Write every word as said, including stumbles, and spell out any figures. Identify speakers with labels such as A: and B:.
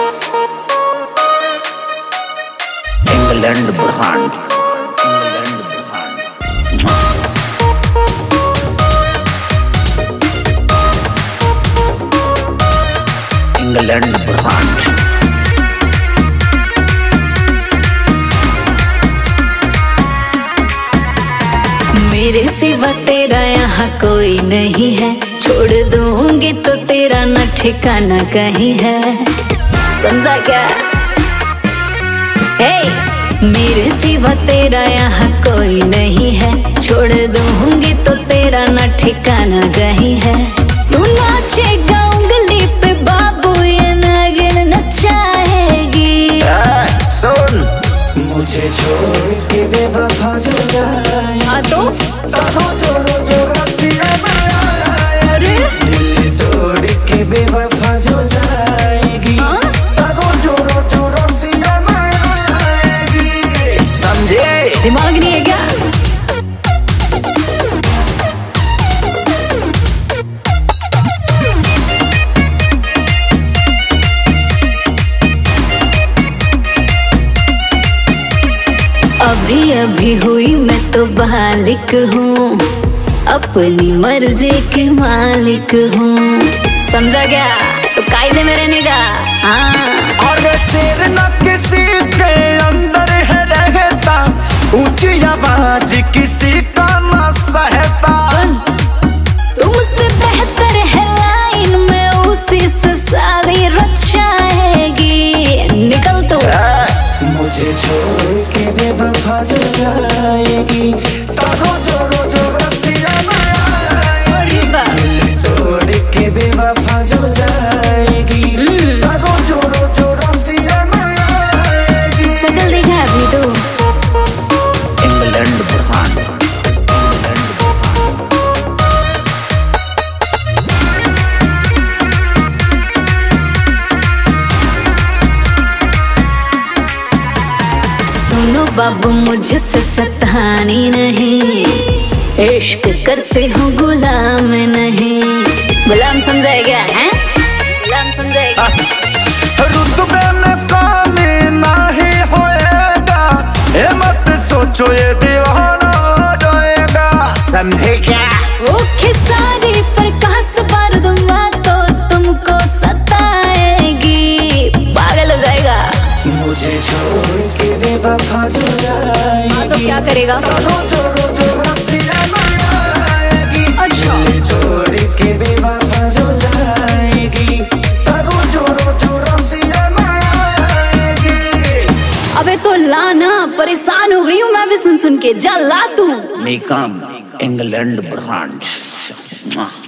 A: England brand, England brand, England brand.
B: मेरे सिवा तेरा यहाँ कोई नहीं है, छोड़ दूंगी तो तेरा न ठिकाना कहीं है, समझा क्या? hey! मेरे सिवा तेरा यहाँ कोई नहीं है, छोड़ दूंगी तो तेरा न ठिकाना कहीं है। तू नाचेगा उंगली पे बाबू ये नागिन नचाएगी।
A: सुन, मुझे छोड़ के बेवफा जो जाए,
B: हाँ तो अरे
A: दिल तोड़ के बेवफा जो जाएगी, समझे?
B: दिमाग नहीं है क्या? अभी अभी हुई मैं तो बालिक हूँ, अपनी मर्जी के मालिक हूँ, समझा क्या? तो कायदे में रहने का। हाँ
A: और शेर न किसी के अंदर है रहता, ऊंची आवाज किसी का न सहता।
B: सुन, तुमसे बेहतर है लाइन में उसी से शादी रचाएगी। निकल तू।
A: मुझे छोड़ के बेवफा जो जाएगी, ताको जोरो जो रसिया दिल तोड़ के बेवफा जो जाएगी, ताको जोरो जो रसिया
B: सकल देखा अभी तो।
A: इंग्लैंड ब्रांड, इंग्लैंड
B: सुनो बाबू मुझसे सतानी नहीं, इश्क करते हो गुलाम नहीं। गुलाम समझाए क्या है? गुलाम समझाए क्या?
A: रुतबे में कमी नहीं होएगा, ये मत सोचो ये दीवाना होएगा, समझे क्या?
B: वो खिसारी प्रकाश बारूदुआ तो तुमको सताएगी, पागल हो जाएगा।
A: मुझे छोड़ के बेवफा जो जाएगी,
B: हाँ तो क्या करेगा? अच्छा
A: छोड़ के बेवफा जो जाएगी, तारो जोरो जो रसिया
B: अबे तो लाना, परेशान हो गई हूँ मैं भी सुन सुन के। जा ला तू।
A: निकम इंग्लैंड ब्रांड।